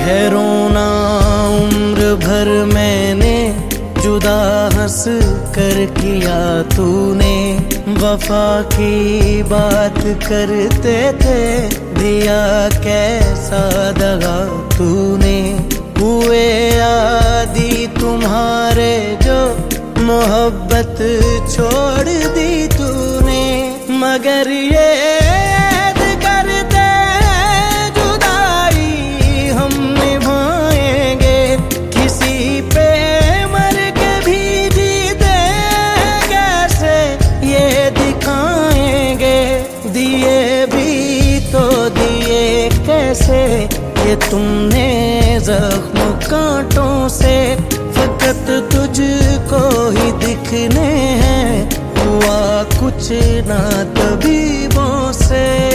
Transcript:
है रोना उम्र भर मैंने जुदा हंस कर किया तूने। वफा की बात करते थे दिया कैसा दगा तूने। हुए आदि तुम्हारे जो मोहब्बत छोड़ दी तूने। मगर ये ऐद करते जुदाई हम निभाएंगे। किसी पे मर के भी जीते कैसे ये दिखाएंगे। दिए भी तो दिए कैसे ये तुमने जख्म कांटों से। फकत तुझको ही दिखने हैं हुआ कुछ ना तबीबों से।